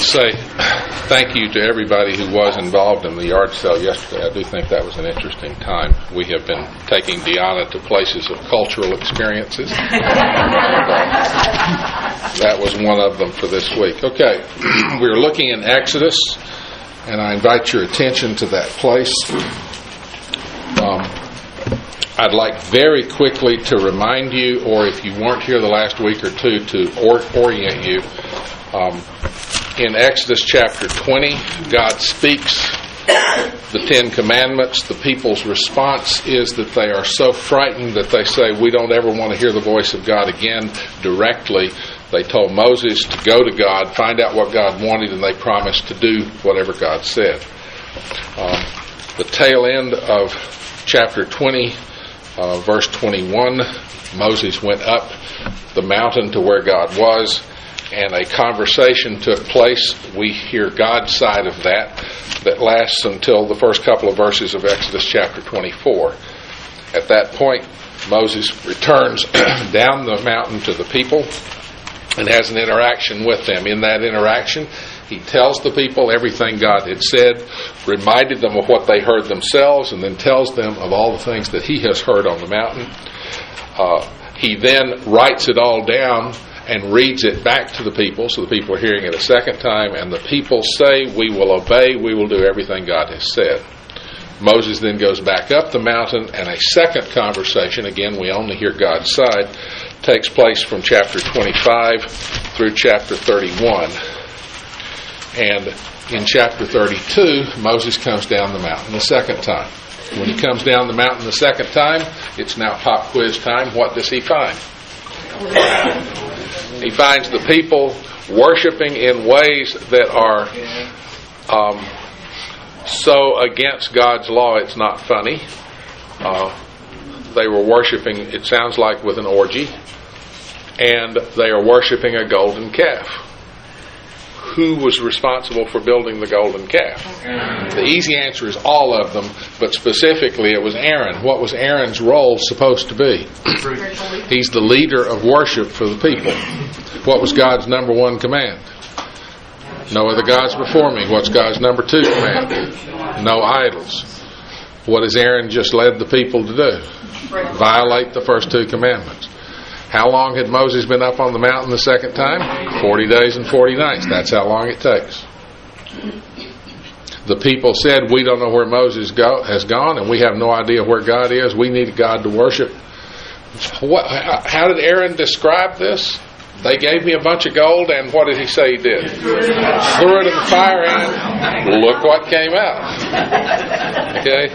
say thank you to everybody who was involved in the yard sale yesterday. I do think that was an interesting time. We have been taking Deanna to places of cultural experiences. That was one of them for this week. Okay, we're looking in Exodus, and I invite your attention to that place. I'd like very quickly to remind you, or if you weren't here the last week or two, to orient you. In Exodus chapter 20, God speaks the Ten Commandments. The people's response is that they are so frightened that they say, we don't ever want to hear the voice of God again directly. They told Moses to go to God, find out what God wanted, and they promised to do whatever God said. The tail end of chapter 20, verse 21, Moses went up the mountain to where God was, and a conversation took place. We hear God's side of that lasts until the first couple of verses of Exodus chapter 24. At that point, Moses returns down the mountain to the people and has an interaction with them. In that interaction, he tells the people everything God had said, reminded them of what they heard themselves, and then tells them of all the things that he has heard on the mountain. He then writes it all down and reads it back to the people, so the people are hearing it a second time, and the people say, we will obey, we will do everything God has said. Moses then goes back up the mountain, and a second conversation, again we only hear God's side, takes place from chapter 25 through chapter 31. And in chapter 32, Moses comes down the mountain the second time. When he comes down the mountain the second time, it's now pop quiz time. What does he find? He finds the people worshiping in ways that are so against God's law it's not funny. They were worshiping, it sounds like, with an orgy, and they are worshiping a golden calf. Who was responsible for building the golden calf? The easy answer is all of them, but specifically it was Aaron. What was Aaron's role supposed to be? He's the leader of worship for the people. What was God's number one command? No other gods before me. What's God's number two command? No idols. What has Aaron just led the people to do? Violate the first two commandments. How long had Moses been up on the mountain the second time? 40 days and 40 nights. That's how long it takes. The people said, we don't know where Moses has gone, and we have no idea where God is. We need God to worship. How did Aaron describe this? They gave me a bunch of gold, and what did he say he did? Threw it in the fire, and look what came out. Okay?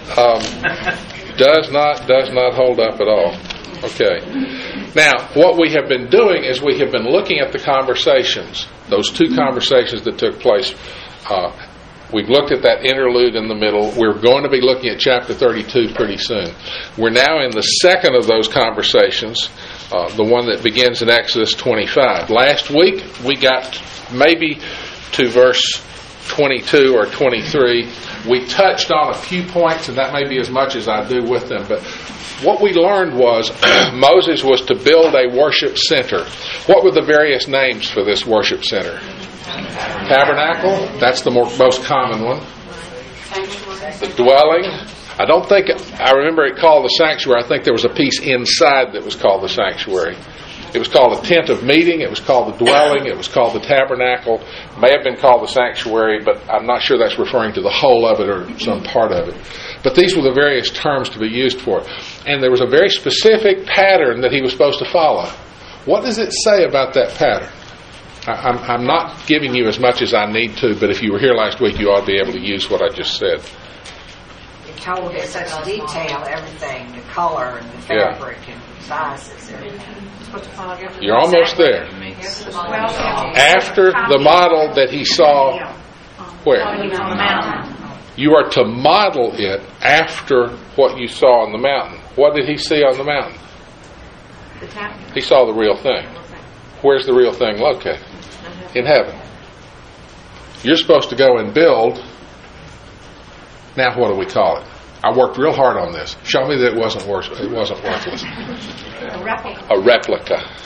Does not hold up at all. Okay. Now, what we have been doing is we have been looking at the conversations, those two conversations that took place. We've looked at that interlude in the middle. We're going to be looking at chapter 32 pretty soon. We're now in the second of those conversations, the one that begins in Exodus 25. Last week, we got maybe to verse 22 or 23. We touched on a few points, and that may be as much as I do with them, but what we learned was Moses was to build a worship center. What were the various names for this worship center? Tabernacle, that's the most common one. The dwelling. I remember it called the sanctuary. I think there was a piece inside that was called the sanctuary. It was called a tent of meeting. It was called the dwelling. It was called the tabernacle. It may have been called the sanctuary, but I'm not sure that's referring to the whole of it or some part of it. But these were the various terms to be used for it. And there was a very specific pattern that he was supposed to follow. What does it say about that pattern? I'm not giving you as much as I need to, but if you were here last week, you ought to be able to use what I just said. It told in such detail everything, the color and the fabric and sizes, everything. You're almost there. After the model that he saw where? You are to model it after what you saw on the mountain. What did he see on the mountain? He saw the real thing. Where's the real thing located? In heaven. You're supposed to go and build. Now what do we call it? I worked real hard on this. Show me that it wasn't worthless. A replica.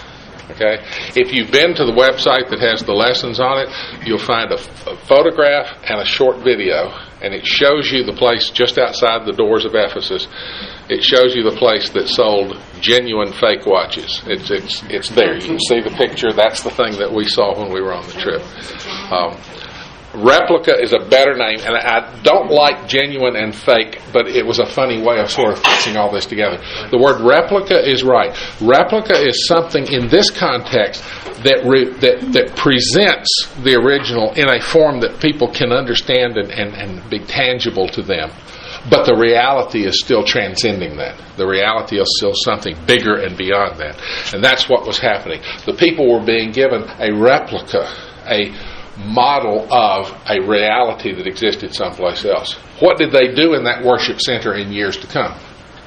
Okay? If you've been to the website that has the lessons on it, you'll find a photograph and a short video, and it shows you the place just outside the doors of Ephesus. It shows you the place that sold genuine fake watches. It's there. You can see the picture. That's the thing that we saw when we were on the trip. Replica is a better name, and I don't like genuine and fake, but it was a funny way of sort of fixing all this together. The word replica is right. Replica is something in this context that presents the original in a form that people can understand and be tangible to them. But the reality is still transcending that. The reality is still something bigger and beyond that. And that's what was happening. The people were being given a replica, a model of a reality that existed someplace else. What did they do in that worship center in years to come?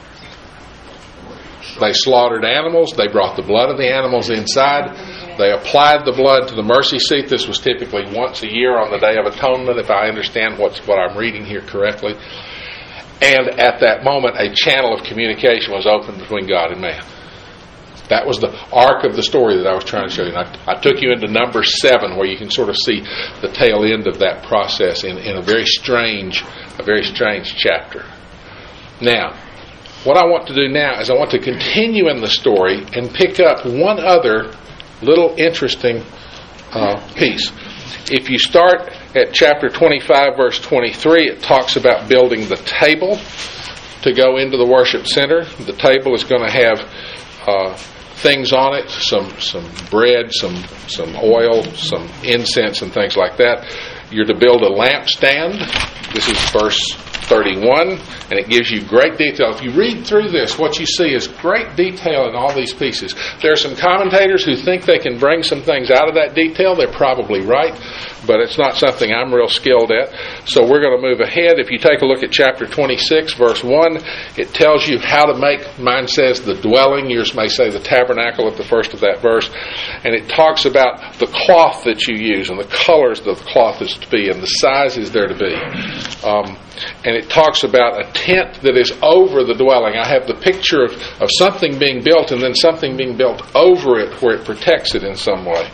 They slaughtered animals. They brought the blood of the animals inside. They applied the blood to the mercy seat. This was typically once a year on the Day of Atonement, if I understand what I'm reading here correctly. And at that moment, a channel of communication was opened between God and man. That was the arc of the story that I was trying to show you. And I took you into number 7, where you can sort of see the tail end of that process in a very strange chapter. Now, what I want to do now is I want to continue in the story and pick up one other little interesting piece. If you start at chapter 25, verse 23, it talks about building the table to go into the worship center. The table is going to have things on it, some bread, some oil, some incense, and things like that. You're to build a lampstand. This is verse 31, and it gives you great detail. If you read through this, what you see is great detail in all these pieces. There are some commentators who think they can bring some things out of that detail. They're probably right, but it's not something I'm real skilled at. So we're going to move ahead. If you take a look at chapter 26, verse 1, it tells you how to make, mine says the dwelling, yours may say the tabernacle at the first of that verse, and it talks about the cloth that you use and the colors that the cloth is to be and the sizes there to be. And it talks about a tent that is over the dwelling. I have the picture of something being built and then something being built over it where it protects it in some way.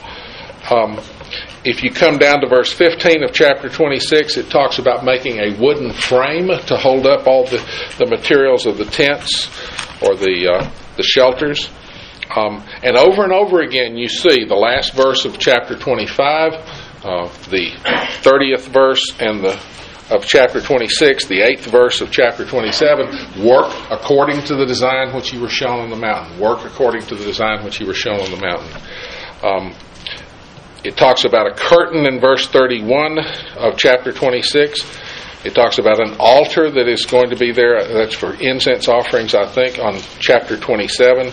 If you come down to verse 15 of chapter 26, it talks about making a wooden frame to hold up all the materials of the tents or the shelters. And over again you see the last verse of chapter 25, the 30th verse and of chapter 26, the 8th verse of chapter 27, work according to the design which you were shown on the mountain. Work according to the design which you were shown on the mountain. It talks about a curtain in verse 31 of chapter 26. It talks about an altar that is going to be there. That's for incense offerings, I think, on chapter 27.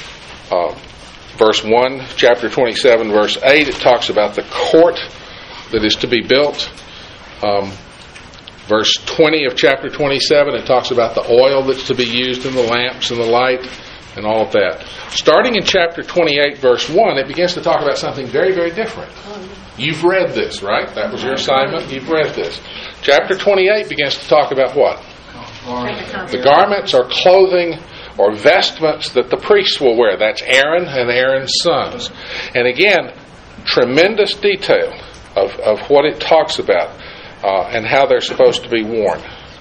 Verse 1, chapter 27, verse 8, it talks about the court that is to be built. Verse 20 of chapter 27, it talks about the oil that's to be used in the lamps and the light and all of that. Starting in chapter 28, verse 1, it begins to talk about something very, very different. You've read this, right? That was your assignment. You've read this. Chapter 28 begins to talk about what? The garments or clothing or vestments that the priests will wear. That's Aaron and Aaron's sons. And again, tremendous detail of what it talks about. And how they're supposed to be worn.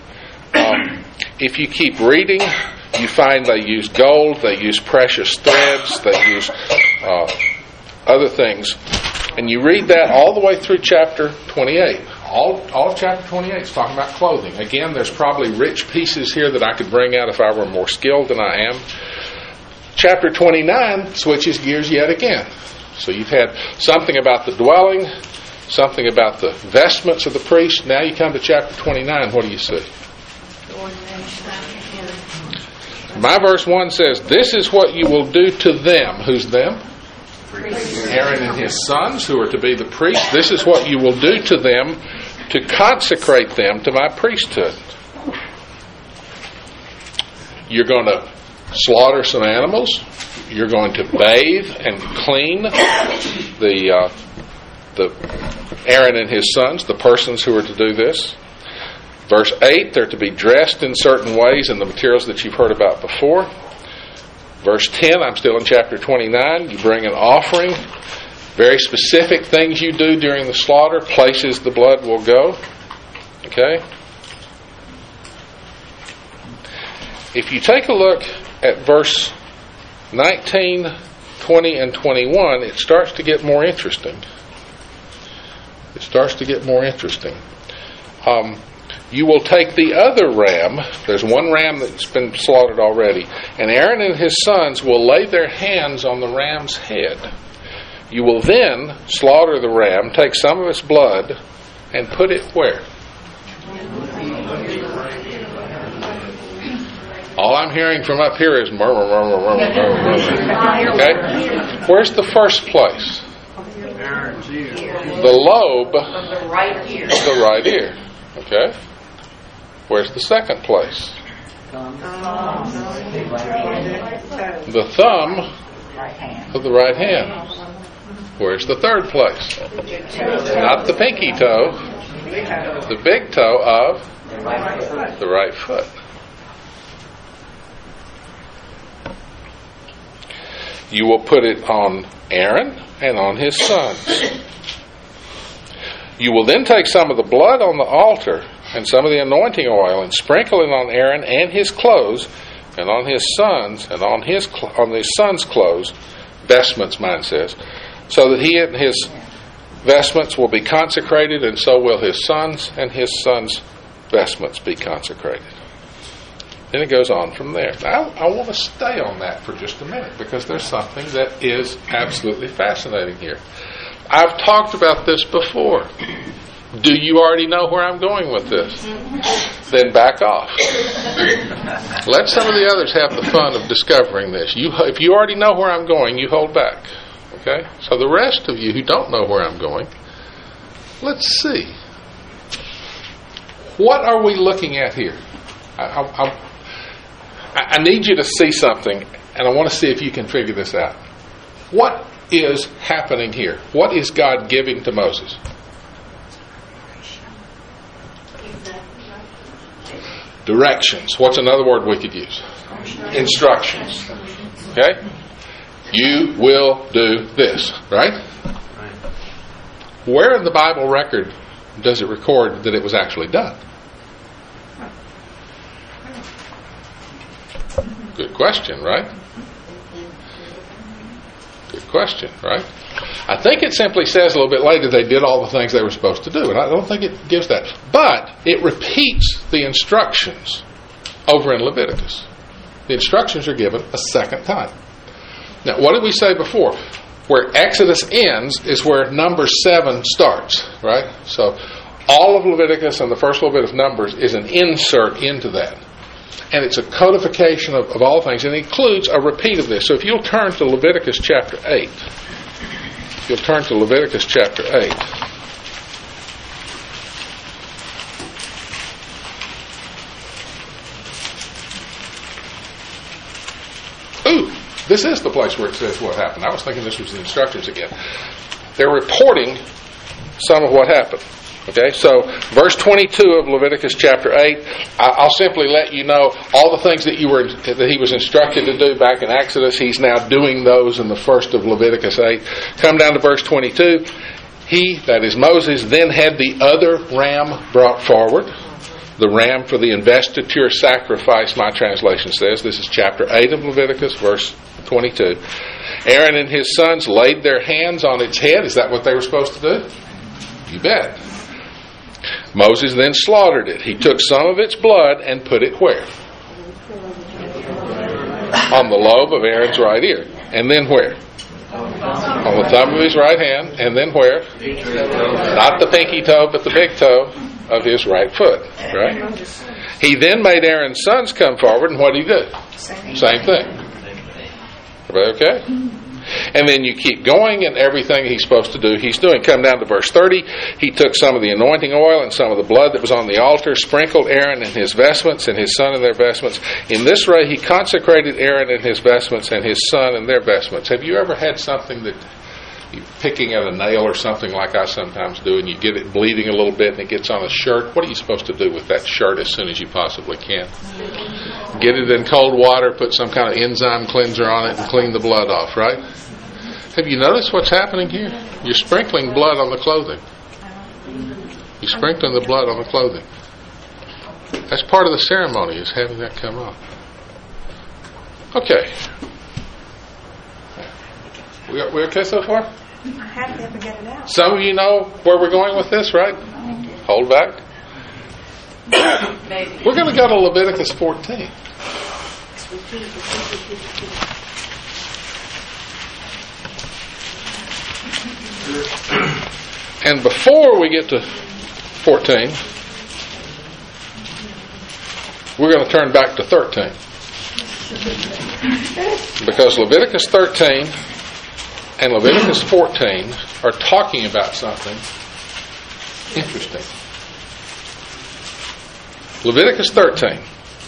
If you keep reading, you find they use gold, they use precious threads, they use other things. And you read that all the way through chapter 28. All of chapter 28 is talking about clothing. Again, there's probably rich pieces here that I could bring out if I were more skilled than I am. Chapter 29 switches gears yet again. So you've had something about the dwelling, something about the vestments of the priest. Now you come to chapter 29. What do you see? My verse 1 says, this is what you will do to them. Who's them? Aaron and his sons, who are to be the priests. This is what you will do to them to consecrate them to my priesthood. You're going to slaughter some animals. You're going to bathe and clean the Aaron and his sons, the persons who are to do this. Verse 8, they're to be dressed in certain ways in the materials that you've heard about before. Verse 10, I'm still in chapter 29. You bring an offering. Very specific things you do during the slaughter. Places the blood will go. Okay? If you take a look at verse 19, 20, and 21, it starts to get more interesting. It starts to get more interesting. You will take the other ram. There's one ram that's been slaughtered already. And Aaron and his sons will lay their hands on the ram's head. You will then slaughter the ram, take some of its blood, and put it where? All I'm hearing from up here is murmur, murmur, murmur, murmur, murmur. Okay? Where's the first place? The lobe of the right ear. Okay? Where's the second place? The thumb of the right hand. Where's the third place? Not the pinky toe. The big toe of the right foot. You will put it on Aaron and on his sons. You will then take some of the blood on the altar and some of the anointing oil and sprinkle it on Aaron and his clothes and on his sons and on his sons' clothes, vestments, mine says, so that he and his vestments will be consecrated, and so will his sons and his sons' vestments be consecrated. Then it goes on from there. Now, I want to stay on that for just a minute because there's something that is absolutely fascinating here. I've talked about this before. Do you already know where I'm going with this? Then back off. Let some of the others have the fun of discovering this. If you already know where I'm going, you hold back. Okay? So the rest of you who don't know where I'm going, let's see. What are we looking at here? I need you to see something, and I want to see if you can figure this out. What is happening here? What is God giving to Moses? Directions. What's another word we could use? Instructions. Okay? You will do this, right? Where in the Bible record does it record that it was actually done? Good question, right? Good question, right? I think it simply says a little bit later they did all the things they were supposed to do, and I don't think it gives that. But it repeats the instructions over in Leviticus. The instructions are given a second time. Now, what did we say before? Where Exodus ends is where number 7 starts, right? So all of Leviticus and the first little bit of Numbers is an insert into that. And it's a codification of all things, and it includes a repeat of this. So if you'll turn to Leviticus chapter 8. You'll turn to Leviticus chapter 8. Ooh, this is the place where it says what happened. I was thinking this was the instructions again. They're reporting some of what happened. Okay, so verse 22 of Leviticus chapter 8, I'll simply let you know all the things that he was instructed to do back in Exodus. He's now doing those in the first of Leviticus 8. Come down to verse 22. He, that is Moses, then had the other ram brought forward. The ram for the investiture sacrifice, my translation says. This is chapter 8 of Leviticus, verse 22. Aaron and his sons laid their hands on its head. Is that what they were supposed to do? You bet. Moses then slaughtered it. He took some of its blood and put it where? On the lobe of Aaron's right ear. And then where? On the thumb of his right hand. And then where? Not the pinky toe, but the big toe of his right foot. Right? He then made Aaron's sons come forward, and what did he do? Same thing. Everybody okay? And then you keep going, and everything he's supposed to do, he's doing. Come down to verse 30. He took some of the anointing oil and some of the blood that was on the altar, sprinkled Aaron and his vestments and his son and their vestments. In this way, he consecrated Aaron and his vestments and his son and their vestments. Have you ever had something that you're picking at a nail or something like I sometimes do, and you get it bleeding a little bit and it gets on a shirt, what are you supposed to do with that shirt as soon as you possibly can? Get it in cold water, put some kind of enzyme cleanser on it, and clean the blood off, right? Have you noticed what's happening here? You're sprinkling blood on the clothing. You're sprinkling the blood on the clothing. That's part of the ceremony, is having that come off. Okay. We okay so far? I had to ever get it out. Some of you know where we're going with this, right? Hold back. We're going to go to Leviticus 14. And before we get to 14, we're going to turn back to 13. Because Leviticus 13 and Leviticus 14 are talking about something interesting. Leviticus 13.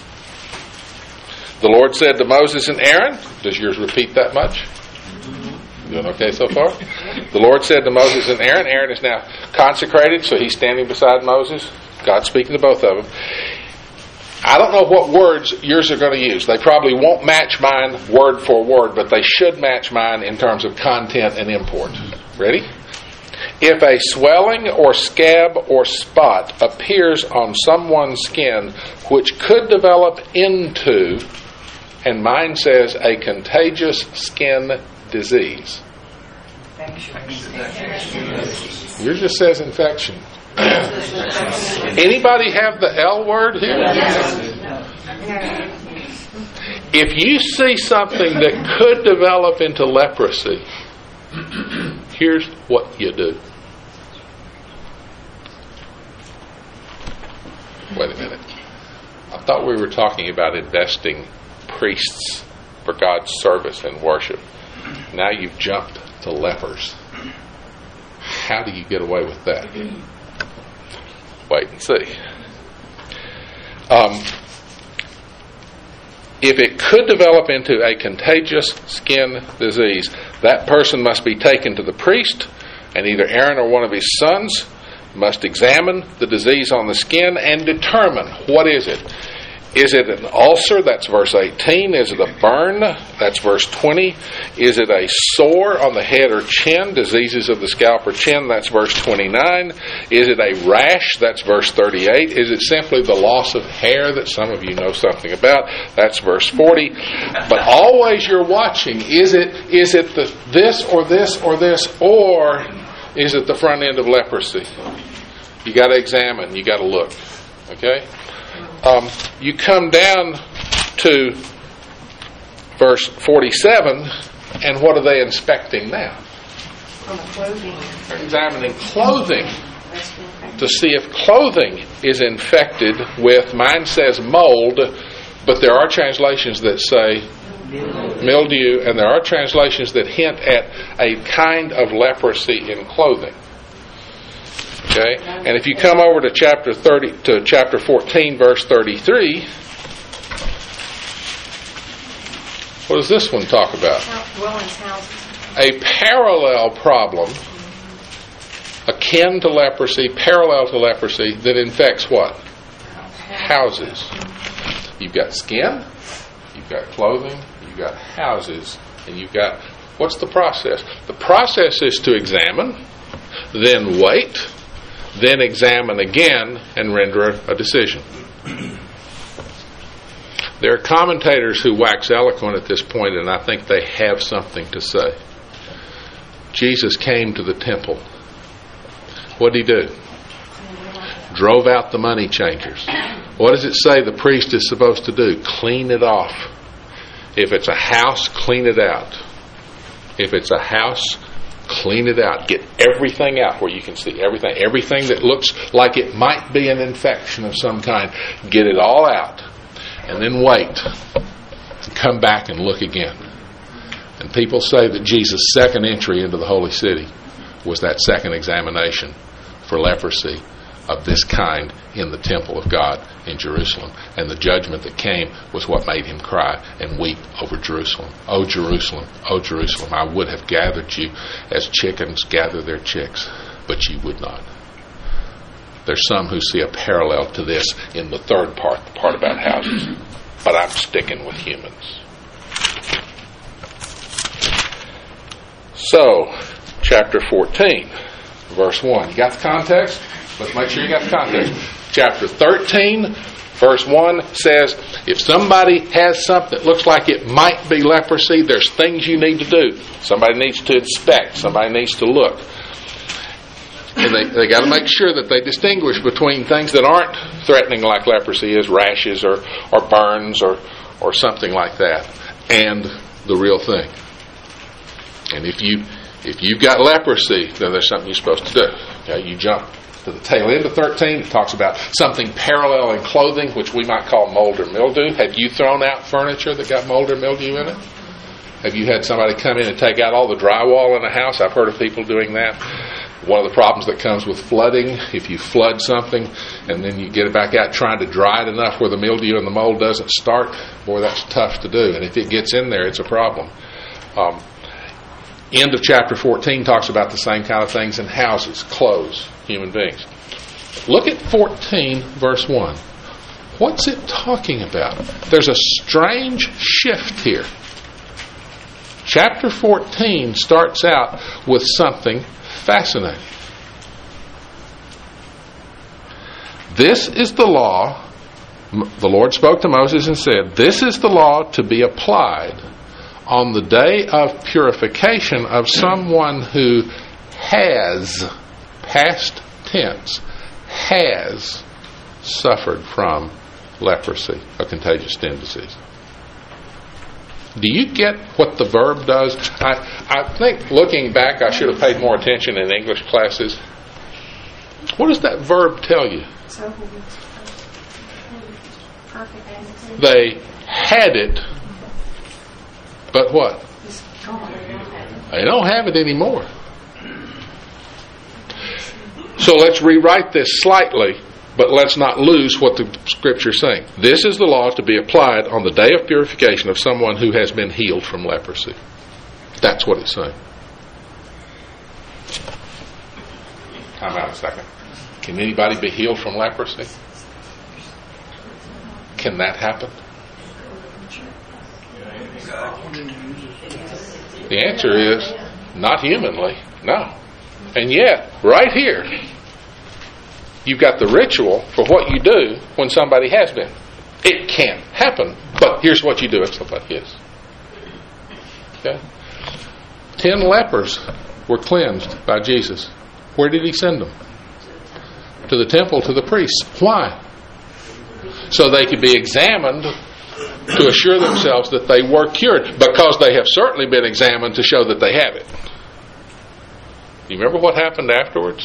The Lord said to Moses and Aaron, does yours repeat that much? Doing okay so far? The Lord said to Moses and Aaron, Aaron is now consecrated, so he's standing beside Moses. God's speaking to both of them. I don't know what words yours are going to use. They probably won't match mine word for word, but they should match mine in terms of content and import. Ready? If a swelling or scab or spot appears on someone's skin which could develop into, and mine says, a contagious skin disease. Yours just says infection. Anybody have the L word here? If you see something that could develop into leprosy, here's what you do. Wait a minute. I thought we were talking about investing priests for God's service and worship. Now you've jumped to lepers. How do you get away with that? Wait and see. If it could develop into a contagious skin disease, that person must be taken to the priest, and either Aaron or one of his sons must examine the disease on the skin and determine what is it. Is it an ulcer? That's verse 18. Is it a burn? That's verse 20. Is it a sore on the head or chin? Diseases of the scalp or chin? That's verse 29. Is it a rash? That's verse 38. Is it simply the loss of hair that some of you know something about? That's verse 40. But always you're watching. Is it this or this or this, or is it the front end of leprosy? You got to examine. You got to look. Okay? You come down to verse 47, and what are they inspecting now? They're examining clothing to see if clothing is infected with, mine says mold, but there are translations that say mildew, and there are translations that hint at a kind of leprosy in clothing. Okay, and if you come over to chapter 14, verse 33, what does this one talk about? A parallel problem, akin to leprosy, parallel to leprosy, that infects what? Houses. You've got skin, you've got clothing, you've got houses, and you've got, what's the process? The process is to examine, then wait, then examine again and render a decision. There are commentators who wax eloquent at this point, and I think they have something to say. Jesus came to the temple. What did he do? Drove out the money changers. What does it say the priest is supposed to do? Clean it off. If it's a house, clean it out. If it's a house, clean it out. Get everything out where you can see everything. Everything that looks like it might be an infection of some kind, get it all out. And then wait. Come back and look again. And people say that Jesus' second entry into the holy city was that second examination for leprosy of this kind in the temple of God in Jerusalem. And the judgment that came was what made him cry and weep over Jerusalem. Oh, Jerusalem, oh, Jerusalem, I would have gathered you as chickens gather their chicks, but you would not. There's some who see a parallel to this in the third part, the part about houses. But I'm sticking with humans. So, chapter 14, verse 1. You got the context? Let's make sure you got the context. Chapter 13, verse 1 says, if somebody has something that looks like it might be leprosy, there's things you need to do. Somebody needs to inspect. Somebody needs to look. And they got to make sure that they distinguish between things that aren't threatening like leprosy is, rashes or burns or something like that, and the real thing. And if you've got leprosy, then there's something you're supposed to do. Okay, you jump to the tail end of 13. It talks about something parallel in clothing, which we might call mold or mildew. Have you thrown out furniture that got mold or mildew in it? Have you had somebody come in and take out all the drywall in a house? I've heard of people doing that. One of the problems that comes with flooding, if you flood something and then you get it back out trying to dry it enough where the mildew and the mold doesn't start, boy, that's tough to do. And if it gets in there, it's a problem. End of chapter 14 talks about the same kind of things in houses, clothes, human beings. Look at 14, verse 1. What's it talking about? There's a strange shift here. Chapter 14 starts out with something fascinating. This is the law. The Lord spoke to Moses and said, this is the law to be applied on the day of purification of someone who has, past tense, has suffered from leprosy, a contagious skin disease. Do you get what the verb does? I think looking back, I should have paid more attention in English classes. What does that verb tell you? They had it, but what? They don't have it anymore. So let's rewrite this slightly, but let's not lose what the Scripture is saying. This is the law to be applied on the day of purification of someone who has been healed from leprosy. That's what it's saying. Time out a second. Can anybody be healed from leprosy? Can that happen? The answer is not humanly, no. And yet, right here, you've got the ritual for what you do when somebody has been. It can't happen, but here's what you do if somebody is. Okay? 10 lepers were cleansed by Jesus. Where did he send them? To the temple, to the priests. Why? So they could be examined to assure themselves that they were cured, because they have certainly been examined to show that they have it. Do you remember what happened afterwards?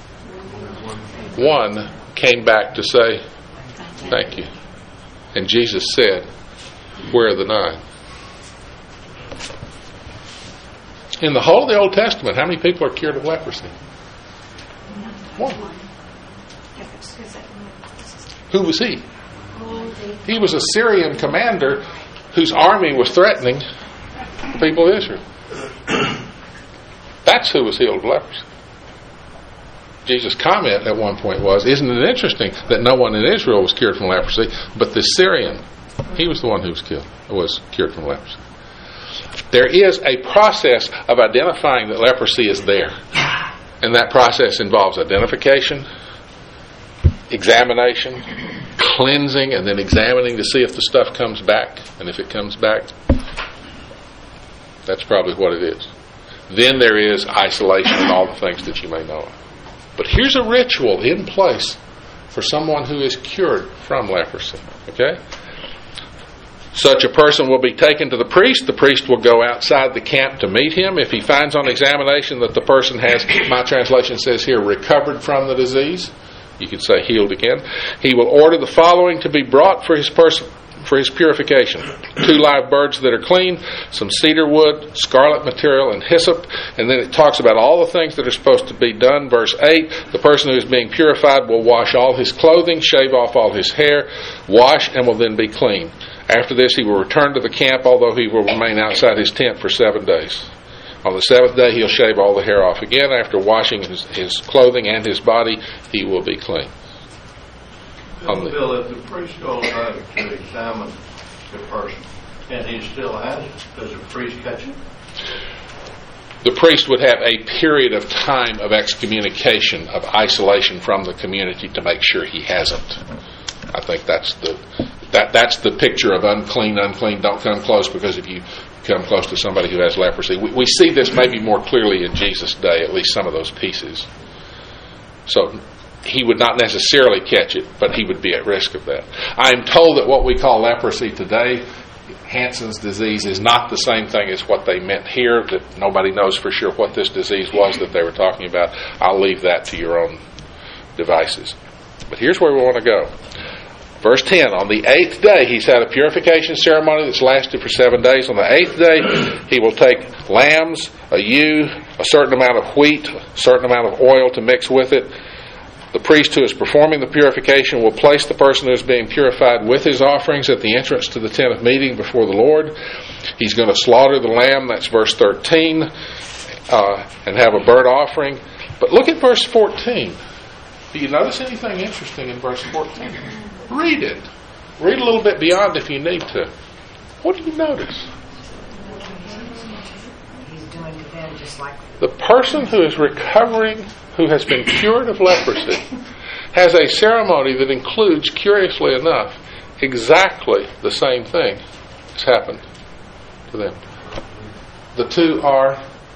One came back to say, thank you. And Jesus said, where are the 9? In the whole of the Old Testament, how many people are cured of leprosy? 1. Who was he? He was a Syrian commander whose army was threatening the people of Israel. That's who was healed of leprosy. Jesus' comment at one point was, isn't it interesting that no one in Israel was cured from leprosy, but the Syrian, he was the one who was cured from leprosy. There is a process of identifying that leprosy is there. And that process involves identification, examination, cleansing, and then examining to see if the stuff comes back. And if it comes back, that's probably what it is. Then there is isolation and all the things that you may know of. But here's a ritual in place for someone who is cured from leprosy. Okay? Such a person will be taken to the priest. The priest will go outside the camp to meet him. If he finds on examination that the person has, my translation says here, recovered from the disease, you could say healed again, he will order the following to be brought for for his purification. 2 live birds that are clean, some cedar wood, scarlet material, and hyssop. And then it talks about all the things that are supposed to be done. Verse 8, the person who is being purified will wash all his clothing, shave off all his hair, wash, and will then be clean. After this, he will return to the camp, although he will remain outside his tent for 7 days. On the 7th day, he'll shave all the hair off again. After washing his clothing and his body, he will be clean. Bill, if the priest goes out to examine the person and he still has it, does the priest catch it? The priest would have a period of time of excommunication, of isolation from the community to make sure he hasn't. I think that's the picture of unclean, don't come close, because if you come close to somebody who has leprosy. We see this maybe more clearly in Jesus' day, at least some of those pieces. So he would not necessarily catch it, but he would be at risk of that. I am told that what we call leprosy today, Hansen's disease, is not the same thing as what they meant here, that nobody knows for sure what this disease was that they were talking about. I'll leave that to your own devices. But here's where we want to go. Verse 10, on the 8th day, he's had a purification ceremony that's lasted for 7 days. On the 8th day, he will take lambs, a ewe, a certain amount of wheat, a certain amount of oil to mix with it. The priest who is performing the purification will place the person who is being purified with his offerings at the entrance to the tent of meeting before the Lord. He's going to slaughter the lamb, that's verse 13, and have a burnt offering. But look at verse 14. Do you notice anything interesting in verse 14? Read it. Read a little bit beyond if you need to. What do you notice? He's doing it then just like The person who is recovering, who has been cured of leprosy, has a ceremony that includes, curiously enough, exactly the same thing has happened to them. The two are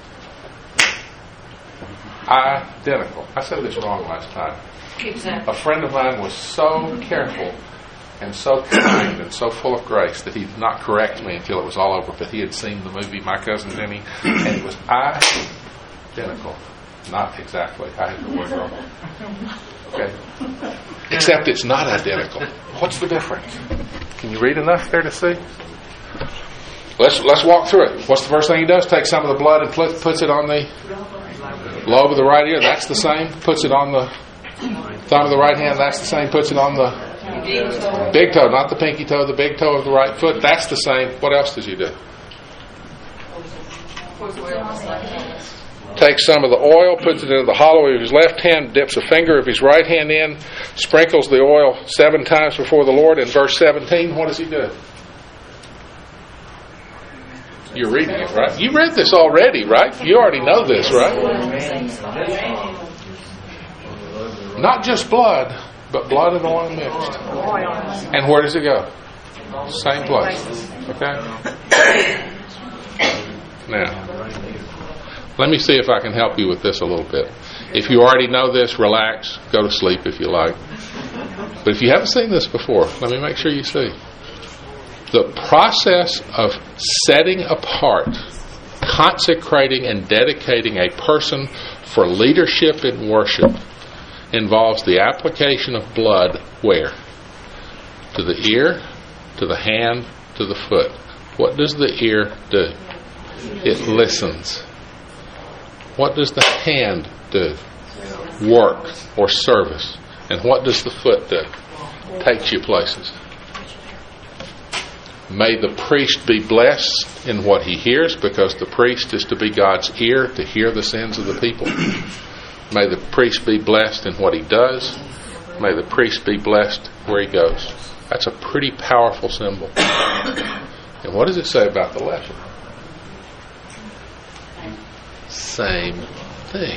identical. I said this wrong last time. Exactly. A friend of mine was so careful and so kind and so full of grace that he did not correct me until it was all over, but he had seen the movie My Cousin Vinny, and it was identical. Not exactly. I had the word wrong. Okay. Except it's not identical. What's the difference? Can you read enough there to see? Let's walk through it. What's the first thing he does? Takes some of the blood and puts it on the lobe of the right ear. That's the same. Puts it on the thumb of the right hand. That's the same. Puts it on the big toe, not the pinky toe, the big toe of the right foot. That's the same. What else does he do? Takes some of the oil, puts it into the hollow of his left hand, dips a finger of his right hand in, sprinkles the oil 7 times before the Lord. In verse 17, what does he do? You're reading it, right? You read this already, right? You already know this, right? Not just blood, but blood and oil mixed. And where does it go? Same place. Okay? Now, let me see if I can help you with this a little bit. If you already know this, relax. Go to sleep if you like. But if you haven't seen this before, let me make sure you see. The process of setting apart, consecrating, and dedicating a person for leadership in worship involves the application of blood where? To the ear, to the hand, to the foot. What does the ear do? It listens. What does the hand do? Work or service. And what does the foot do? Takes you places. May the priest be blessed in what he hears, because the priest is to be God's ear to hear the sins of the people. May the priest be blessed in what he does. May the priest be blessed where he goes. That's a pretty powerful symbol. And what does it say about the leper? Same thing.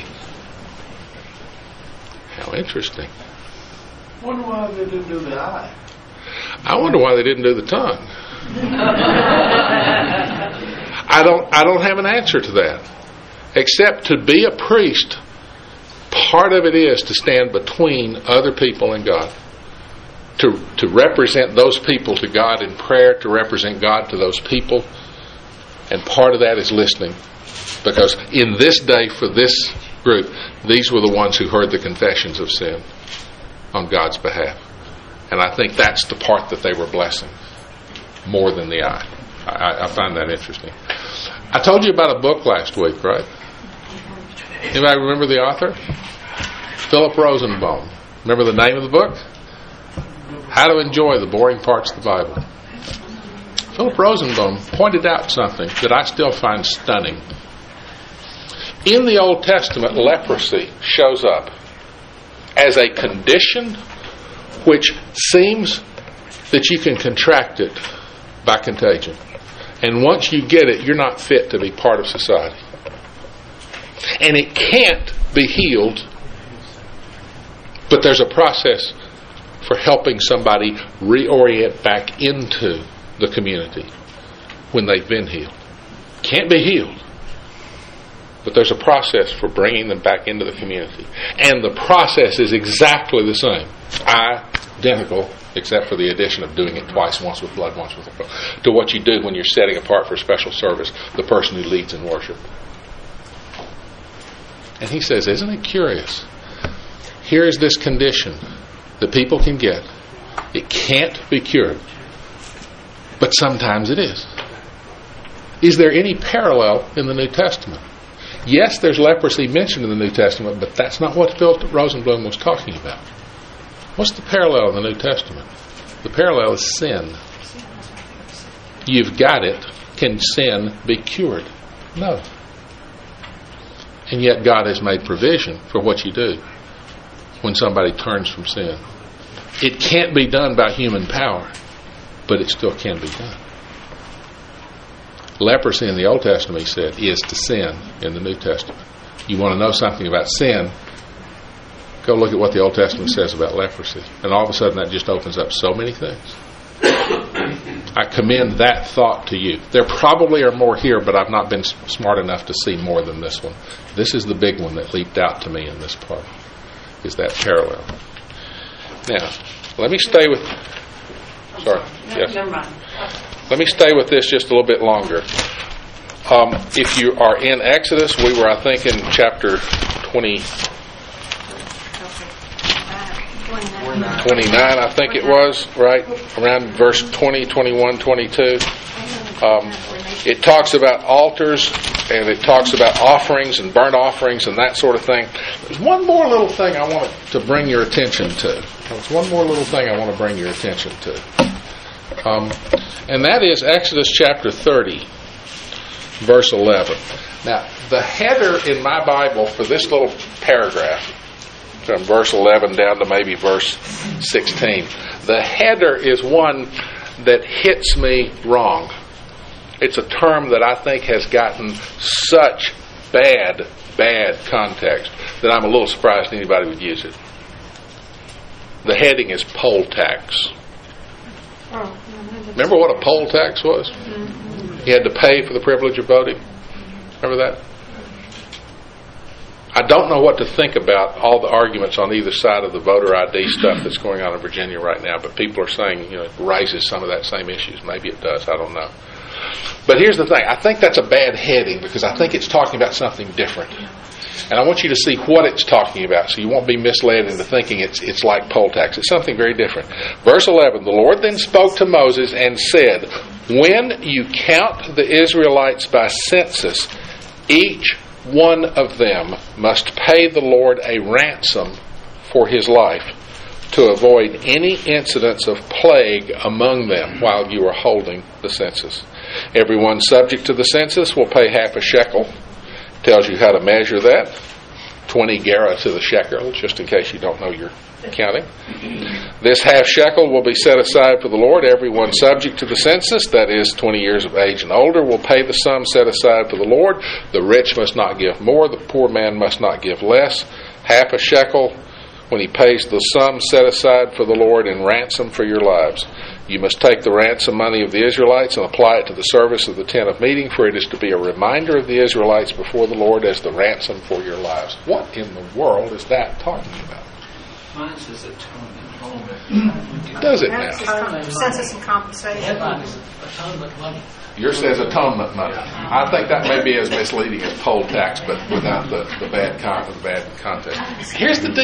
How interesting. Wonder why they didn't do the eye. I wonder why they didn't do the tongue. I don't have an answer to that. Except to be a priest, part of it is to stand between other people and God. To represent those people to God in prayer, to represent God to those people. And part of that is listening. Because in this day, for this group, these were the ones who heard the confessions of sin on God's behalf. And I think that's the part that they were blessing. more than the eye. I find that interesting. I told you about a book last week, right? Anybody remember the author? Philip Rosenbaum. Remember the name of the book? How to Enjoy the Boring Parts of the Bible. Philip Rosenbaum pointed out something that I still find stunning. In the Old Testament, leprosy shows up as a condition which seems that you can contract it by contagion. And once you get it, you're not fit to be part of society. And it can't be healed, but there's a process for helping somebody reorient back into the community when they've been healed. Can't be healed, but there's a process for bringing them back into the community. And the process is exactly the same. Identical, except for the addition of doing it twice, once with blood, once with oil, to what you do when you're setting apart for a special service the person who leads in worship. And he says, isn't it curious? Here is this condition that people can get. It can't be cured, but sometimes it is. Is there any parallel in the New Testament? Yes, there's leprosy mentioned in the New Testament, but that's not what Philip Rosenbaum was talking about. What's the parallel in the New Testament? The parallel is sin. You've got it. Can sin be cured? No. And yet God has made provision for what you do when somebody turns from sin. It can't be done by human power, but it still can be done. Leprosy in the Old Testament, he said, is to sin in the New Testament. You want to know something about sin, go look at what the Old Testament says about leprosy. And all of a sudden that just opens up so many things. I commend that thought to you. There probably are more here, but I've not been smart enough to see more than this one. This is the big one that leaped out to me in this part, is that parallel. Now, let me stay with... Sorry. Yes. Never mind. Let me stay with this just a little bit longer. If you are in Exodus, we were, I think, in chapter 29, I think it was, right? Around verse 20, 21, 22. It talks about altars, and it talks about offerings and burnt offerings and that sort of thing. There's one more little thing I want to bring your attention to. There's one more little thing I want to bring your attention to. And that is Exodus chapter 30, verse 11. Now, the header in my Bible for this little paragraph, from verse 11 down to maybe verse 16, the header is one that hits me wrong. It's a term that I think has gotten such bad context that I'm a little surprised anybody would use it. The heading is poll tax. Remember what a poll tax was? You had to pay for the privilege of voting. Remember that? I don't know what to think about all the arguments on either side of the voter ID stuff that's going on in Virginia right now, but people are saying, it raises some of that same issues. Maybe it does. I don't know. But here's the thing. I think that's a bad heading because I think it's talking about something different. And I want you to see what it's talking about so you won't be misled into thinking it's like poll tax. It's something very different. Verse 11, the Lord then spoke to Moses and said, when you count the Israelites by census, each one of them must pay the Lord a ransom for his life to avoid any incidents of plague among them while you are holding the census. Everyone subject to the census will pay half a shekel. Tells you how to measure that. 20 gerah to the shekel, just in case you don't know your counting. This half shekel will be set aside for the Lord. Everyone subject to the census, that is 20 years of age and older, will pay the sum set aside for the Lord. The rich must not give more. The poor man must not give less. Half a shekel when he pays the sum set aside for the Lord in ransom for your lives. You must take the ransom money of the Israelites and apply it to the service of the tent of meeting, for it is to be a reminder of the Israelites before the Lord as the ransom for your lives. What in the world is that talking about? Mine says atonement. Does it now? Census and compensation. Atonement money. Yours says atonement money. I think that may be as misleading as poll tax, but without the bad context. Here's the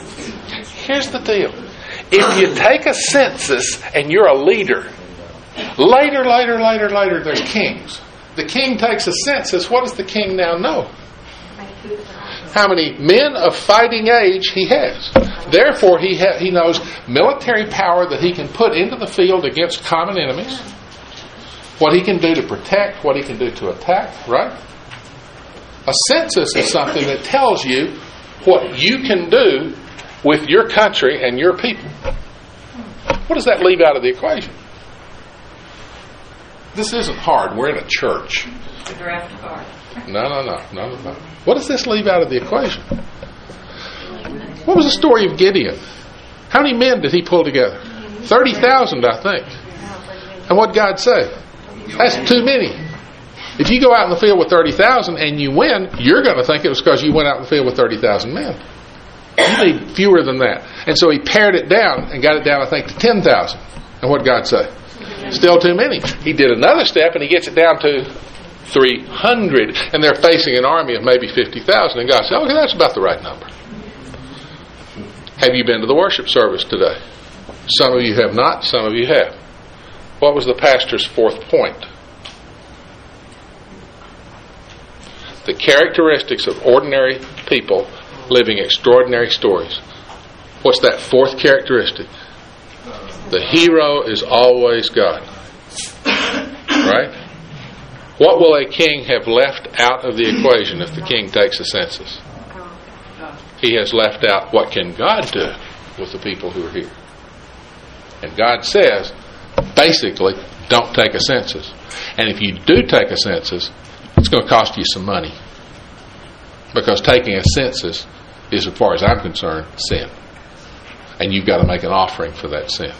deal. If you take a census and you're a leader, Later, they're kings. The king takes a census. What does the king now know? How many men of fighting age he has. Therefore, he knows military power that he can put into the field against common enemies. What he can do to protect, what he can do to attack, right? A census is something that tells you what you can do with your country and your people. What does that leave out of the equation? This isn't hard. We're in a church. The draft card. No. What does this leave out of the equation? What was the story of Gideon? How many men did he pull together? 30,000, I think. And what did God say? That's too many. If you go out in the field with 30,000 and you win, you're going to think it was because you went out in the field with 30,000 men. You need fewer than that. And so he pared it down and got it down, I think, to 10,000. And what did God say? Still too many. He did another step and he gets it down to 300. And they're facing an army of maybe 50,000. And God said, okay, that's about the right number. Have you been to the worship service today? Some of you have not. Some of you have. What was the pastor's fourth point? The characteristics of ordinary people living extraordinary stories. What's that fourth characteristic? The hero is always God. Right? What will a king have left out of the equation if the king takes a census? He has left out what can God do with the people who are here. And God says, basically, don't take a census. And if you do take a census, it's going to cost you some money. Because taking a census is, as far as I'm concerned, sin. And you've got to make an offering for that sin.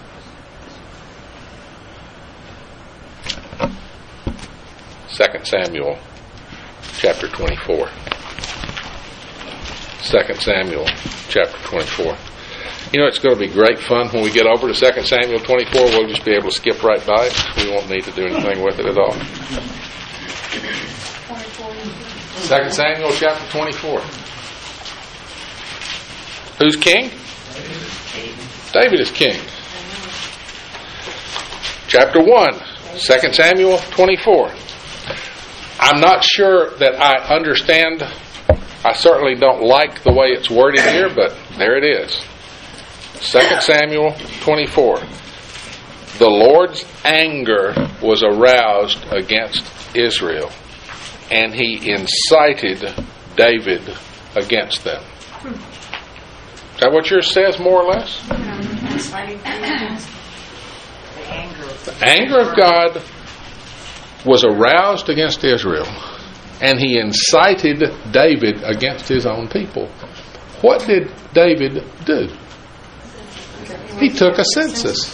Second Samuel chapter 24. 2 Samuel chapter 24. You know, it's going to be great fun when we get over to 2 Samuel 24. We'll just be able to skip right by it. We won't need to do anything with it at all. 2 Samuel chapter 24. Who's king? David is king. Chapter 1, 2 Samuel 24. I'm not sure that I understand. I certainly don't like the way it's worded here, but there it is. 2 Samuel 24. The Lord's anger was aroused against Israel, and he incited David against them. Is that what yours says, more or less? The anger of God was aroused against Israel, and he incited David against his own people. What did David do? He took a census.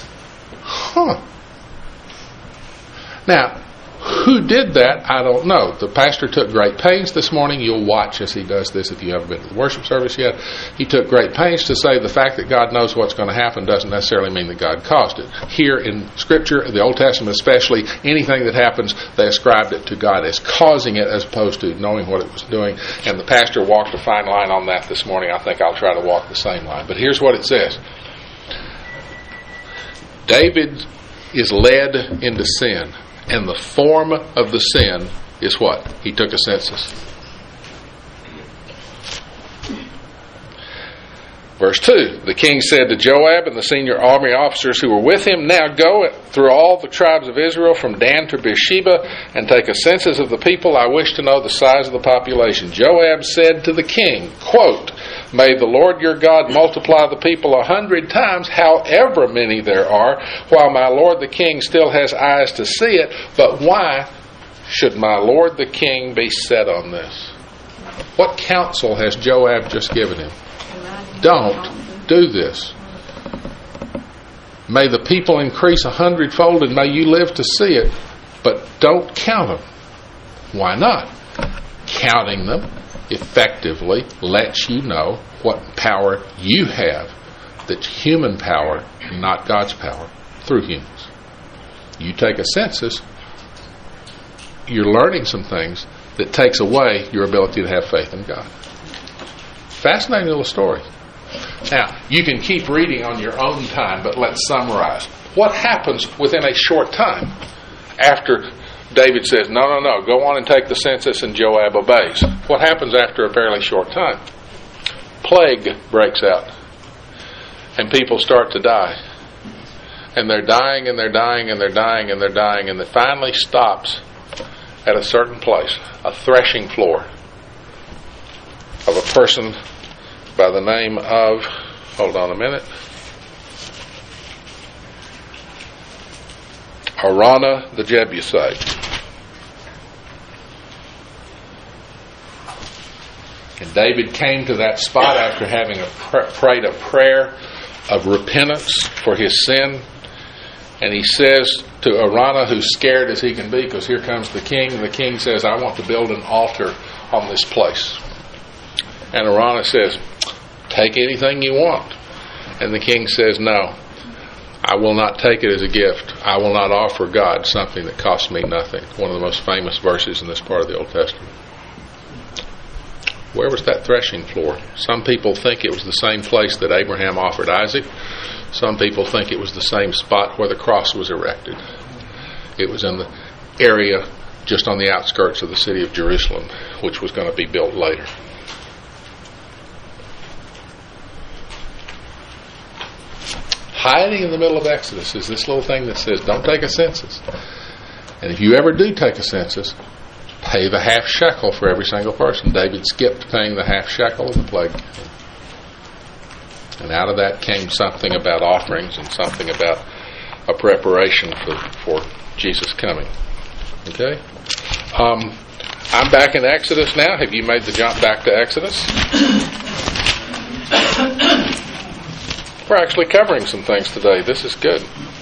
Now, who did that? I don't know. The pastor took great pains this morning. You'll watch as he does this if you haven't been to the worship service yet. He took great pains to say the fact that God knows what's going to happen doesn't necessarily mean that God caused it. Here in Scripture, the Old Testament especially, anything that happens, they ascribed it to God as causing it as opposed to knowing what it was doing. And the pastor walked a fine line on that this morning. I think I'll try to walk the same line. But here's what it says. David is led into sin. And the form of the sin is what? He took a census. Verse 2, the king said to Joab and the senior army officers who were with him, now go through all the tribes of Israel from Dan to Beersheba and take a census of the people. I wish to know the size of the population. Joab said to the king, quote, may the Lord your God multiply the people 100 times, however many there are, while my lord the king still has eyes to see it. But why should my lord the king be set on this? What counsel has Joab just given him? Don't do this. May the people increase 100-fold and may you live to see it, but don't count them. Why not? Counting them effectively lets you know what power you have that's human power, not God's power, through humans. You take a census, you're learning some things that takes away your ability to have faith in God. Fascinating little story. Now, you can keep reading on your own time, but let's summarize. What happens within a short time after David says, no, go on and take the census, and Joab obeys? What happens after a fairly short time? Plague breaks out, and people start to die. And they're dying, and they're dying, and they're dying, and they're dying, and it finally stops at a certain place, a threshing floor of a person by the name of, hold on a minute, Araunah the Jebusite. And David came to that spot after having prayed a prayer of repentance for his sin. And he says to Araunah, who's scared as he can be because here comes the king, and the king says, I want to build an altar on this place. And Araunah says, take anything you want. And the king says, no, I will not take it as a gift. I will not offer God something that costs me nothing. One of the most famous verses in this part of the Old Testament. Where was that threshing floor? Some people think it was the same place that Abraham offered Isaac. Some people think it was the same spot where the cross was erected. It was in the area just on the outskirts of the city of Jerusalem, which was going to be built later. Hiding in the middle of Exodus is this little thing that says, don't take a census. And if you ever do take a census, pay the half shekel for every single person. David skipped paying the half shekel in the plague. And out of that came something about offerings and something about a preparation for Jesus coming. Okay? I'm back in Exodus now. Have you made the jump back to Exodus? We're actually covering some things today. This is good.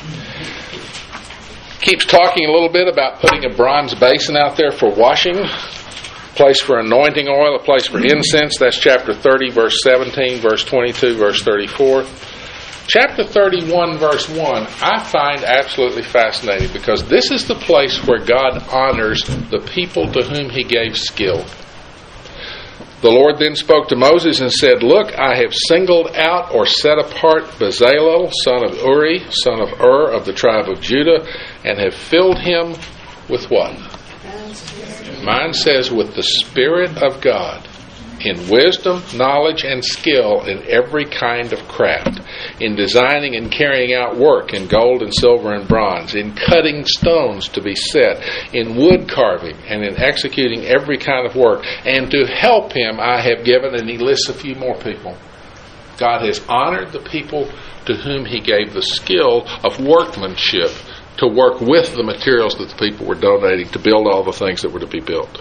Keeps talking a little bit about putting a bronze basin out there for washing, a place for anointing oil, a place for incense. That's chapter 30, verse 17, verse 22, verse 34. Chapter 31, verse 1, I find absolutely fascinating because this is the place where God honors the people to whom He gave skill. The Lord then spoke to Moses and said, look, I have singled out or set apart Bezalel, son of Uri, son of Ur, of the tribe of Judah, and have filled him with what? Mine says, with the Spirit of God, in wisdom, knowledge, and skill in every kind of craft, in designing and carrying out work in gold and silver and bronze, in cutting stones to be set, in wood carving, and in executing every kind of work. And to help him I have given, and he lists a few more people. God has honored the people to whom He gave the skill of workmanship to work with the materials that the people were donating to build all the things that were to be built.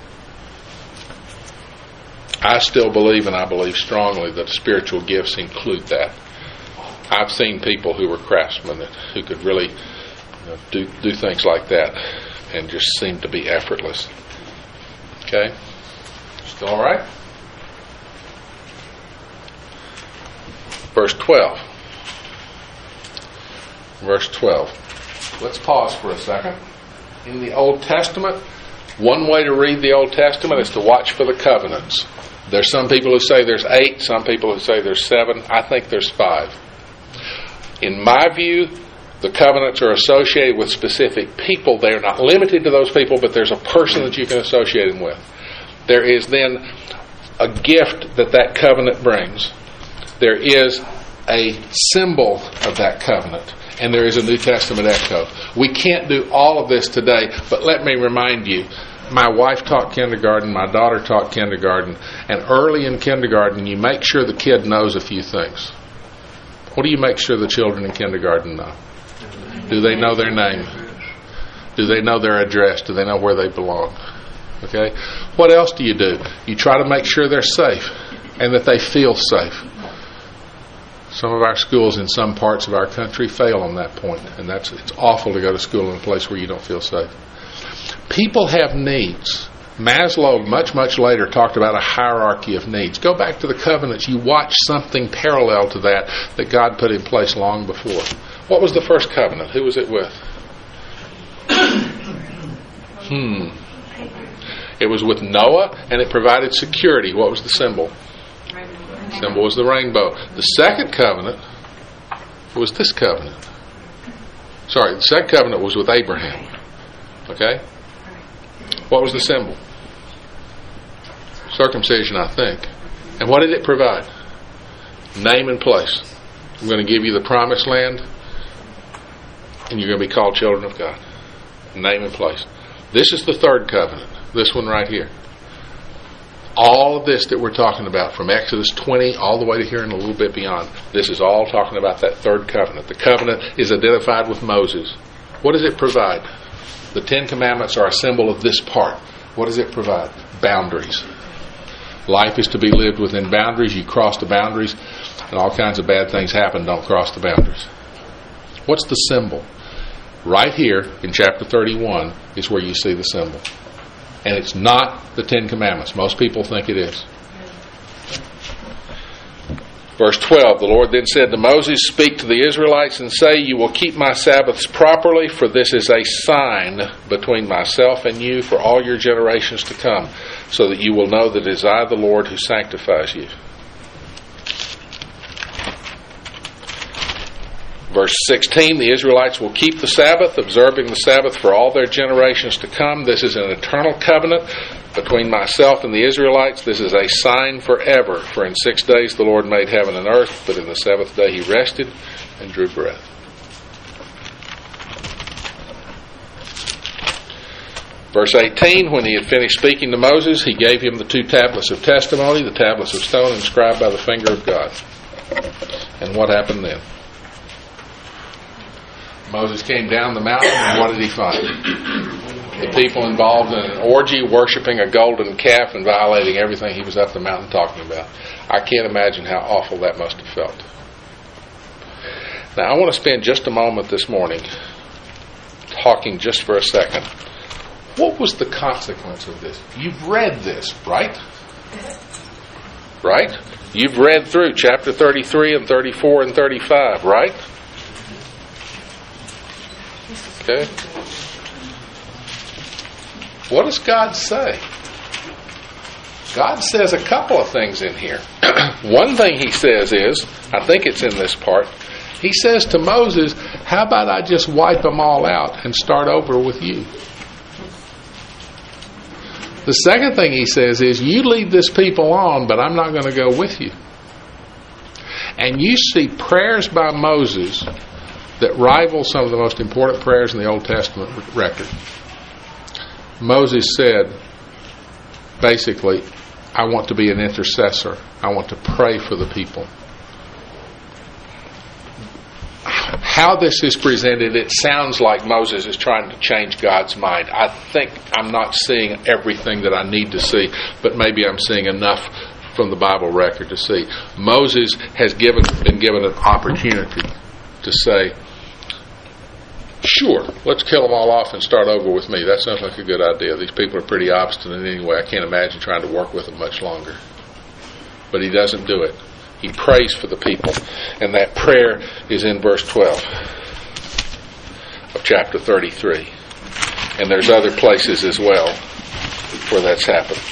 I still believe, and I believe strongly, that spiritual gifts include that. I've seen people who were craftsmen who could really do things like that and just seem to be effortless. Okay? Still all right? Verse 12. Verse 12. Let's pause for a second. In the Old Testament, one way to read the Old Testament is to watch for the covenants. There's some people who say there's 8, some people who say there's 7. I think there's 5. In my view, the covenants are associated with specific people. They're not limited to those people, but there's a person that you can associate them with. There is then a gift that covenant brings. There is a symbol of that covenant, and there is a New Testament echo. We can't do all of this today, but let me remind you, my wife taught kindergarten, my daughter taught kindergarten, and early in kindergarten you make sure the kid knows a few things. What do you make sure the children in kindergarten know? Do they know their name? Do they know their address? Do they know where they belong? Okay? What else do? You try to make sure they're safe and that they feel safe. Some of our schools in some parts of our country fail on that point, and it's awful to go to school in a place where you don't feel safe. People have needs. Maslow, much later, talked about a hierarchy of needs. Go back to the covenants. You watch something parallel to that God put in place long before. What was the first covenant? Who was it with? It was with Noah, and it provided security. What was the symbol? The symbol was the rainbow. The second covenant was this covenant. Sorry, the second covenant was with Abraham. Okay? What was the symbol? Circumcision, I think. And what did it provide? Name and place. I'm going to give you the promised land, and you're going to be called children of God. Name and place. This is the third covenant. This one right here. All of this that we're talking about, from Exodus 20 all the way to here and a little bit beyond, this is all talking about that third covenant. The covenant is identified with Moses. What does it provide? The Ten Commandments are a symbol of this part. What does it provide? Boundaries. Life is to be lived within boundaries. You cross the boundaries, and all kinds of bad things happen. Don't cross the boundaries. What's the symbol? Right here in chapter 31 is where you see the symbol. And it's not the Ten Commandments. Most people think it is. Verse 12, the Lord then said to Moses, "Speak to the Israelites and say, you will keep my Sabbaths properly, for this is a sign between myself and you for all your generations to come, so that you will know that it is I, the Lord, who sanctifies you." Verse 16, the Israelites will keep the Sabbath, observing the Sabbath for all their generations to come. This is an eternal covenant between myself and the Israelites. This is a sign forever. For in 6 days the Lord made heaven and earth, but in the seventh day he rested and drew breath. Verse 18, when he had finished speaking to Moses, he gave him the 2 tablets of testimony, the tablets of stone inscribed by the finger of God. And what happened then? Moses came down the mountain, and what did he find? The people involved in an orgy, worshiping a golden calf and violating everything he was up the mountain talking about. I can't imagine how awful that must have felt. Now, I want to spend just a moment this morning talking just for a second. What was the consequence of this? You've read this, right? Right? You've read through chapter 33 and 34 and 35, right? Okay. What does God say? God says a couple of things in here. One thing he says is, I think it's in this part, he says to Moses, how about I just wipe them all out and start over with you? The second thing he says is, you lead this people on, but I'm not going to go with you. And you see prayers by Moses that rival some of the most important prayers in the Old Testament record. Moses said, basically, I want to be an intercessor. I want to pray for the people. How this is presented, it sounds like Moses is trying to change God's mind. I think I'm not seeing everything that I need to see, but maybe I'm seeing enough from the Bible record to see. Moses has been given an opportunity to say, sure, let's kill them all off and start over with me. That sounds like a good idea. These people are pretty obstinate anyway. I can't imagine trying to work with them much longer. But he doesn't do it. He prays for the people. And that prayer is in verse 12 of chapter 33. And there's other places as well where that's happened.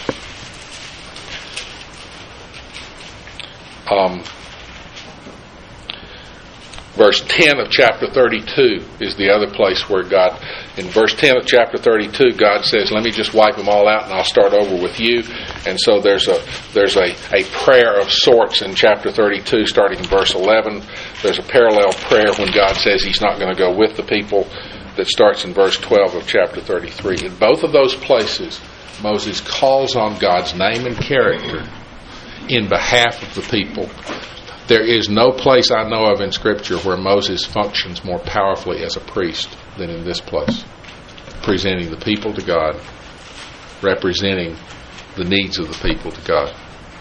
Verse 10 of chapter 32 is the other place where God, in verse 10 of chapter 32, God says, let me just wipe them all out and I'll start over with you. And so there's a prayer of sorts in chapter 32 starting in verse 11. There's a parallel prayer when God says he's not going to go with the people that starts in verse 12 of chapter 33. In both of those places, Moses calls on God's name and character in behalf of the people. There is no place I know of in Scripture where Moses functions more powerfully as a priest than in this place, presenting the people to God, representing the needs of the people to God.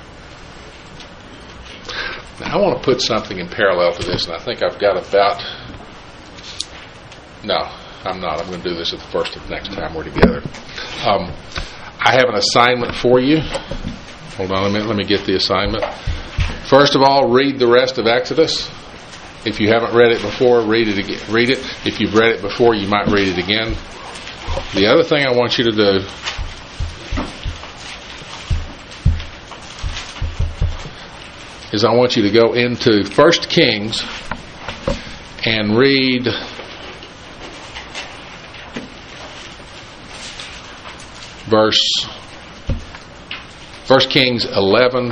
Now, I want to put something in parallel to this, and I think I've got about... No, I'm not. I'm going to do this at the first of next time we're together. I have an assignment for you. Hold on a minute. Let me get the assignment. First of all, read the rest of Exodus. If you haven't read it before, read it again. Read it. If you've read it before, you might read it again. The other thing I want you to do is I want you to go into 1 Kings and read 1 Kings 11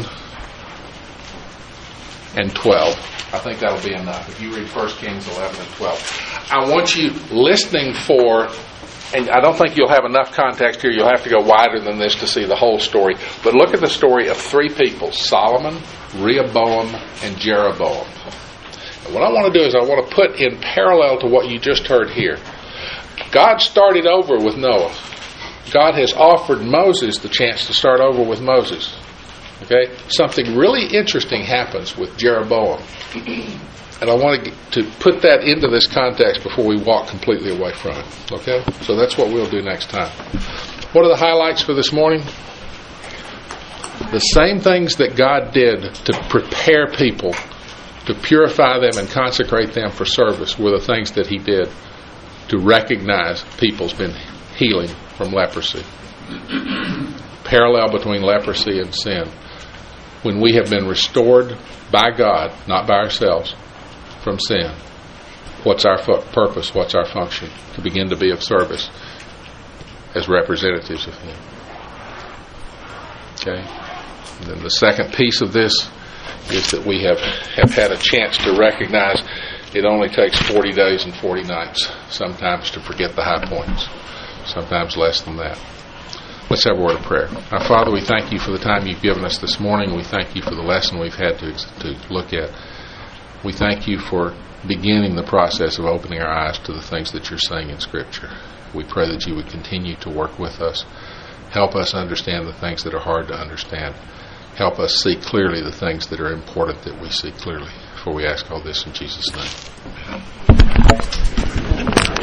and 12. I think that'll be enough. If you read 1 Kings 11 and 12. I want you listening for, and I don't think you'll have enough context here. You'll have to go wider than this to see the whole story. But look at the story of three people: Solomon, Rehoboam, and Jeroboam. And what I want to do is I want to put in parallel to what you just heard here. God started over with Noah. God has offered Moses the chance to start over with Moses. Okay? Something really interesting happens with Jeroboam. And I want to put that into this context before we walk completely away from it. Okay? So that's what we'll do next time. What are the highlights for this morning? The same things that God did to prepare people, to purify them and consecrate them for service, were the things that He did to recognize people's been healing from leprosy. Parallel between leprosy and sin. When we have been restored by God, not by ourselves, from sin, what's our purpose? What's our function? To begin to be of service as representatives of Him. Okay? And then the second piece of this is that we have had a chance to recognize it only takes 40 days and 40 nights sometimes to forget the high points, sometimes less than that. Let's have a word of prayer. Our Father, we thank You for the time You've given us this morning. We thank You for the lesson we've had to look at. We thank You for beginning the process of opening our eyes to the things that You're saying in Scripture. We pray that You would continue to work with us. Help us understand the things that are hard to understand. Help us see clearly the things that are important that we see clearly. For we ask all this in Jesus' name.